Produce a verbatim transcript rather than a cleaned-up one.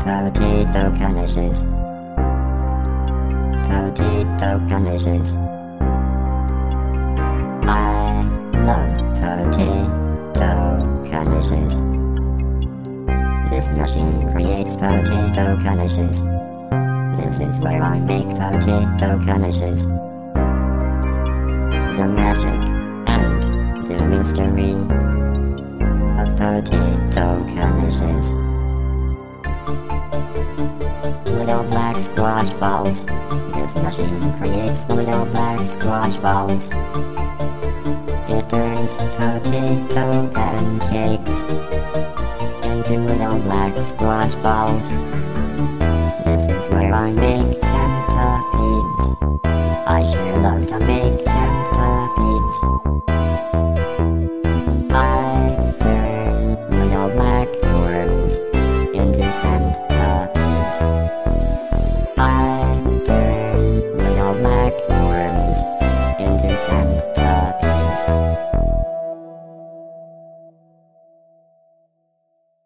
Potato garnishes. Potato garnishes. I love potato garnishes. This machine creates potato garnishes. This is where I make potato garnishes. The magic and the mystery of potato garnishes. Little black squash balls. This machine creates little black squash balls. It turns potato pancakes into little black squash balls. This is where I make centipedes. I sure love to make centipedes. I turn little black worms into centipedes. I turn little black